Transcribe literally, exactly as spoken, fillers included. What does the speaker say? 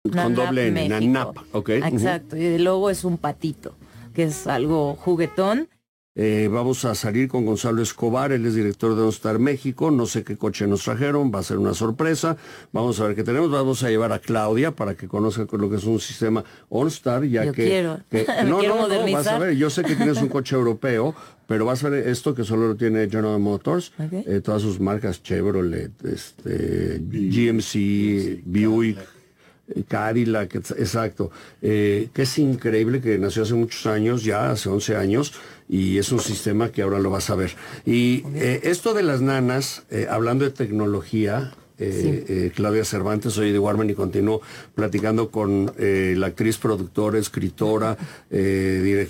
Con doble N, México. Nanap, ok. Exacto, uh-huh. Y el logo es un patito, que es algo juguetón. Eh, vamos a salir con Gonzalo Escobar, él es director de OnStar México, no sé qué coche nos trajeron, va a ser una sorpresa, vamos a ver qué tenemos, vamos a llevar a Claudia para que conozca lo que es un sistema OnStar, ya yo que... quiero, que Me no, quiero no, modernizar. no, vas a ver, yo sé que tienes un coche europeo, pero vas a ver esto que solo lo tiene General Motors, okay. eh, todas sus marcas, Chevrolet, este, G M C, Buick, Cadillac, exacto, eh, que es increíble, que nació hace muchos años, ya hace once años, y es un sistema que ahora lo vas a ver. Y eh, esto de las nanas, eh, hablando de tecnología, eh, sí. eh, Claudia Cervantes, soy de Warman y continúo platicando con eh, la actriz, productora, escritora, eh, directora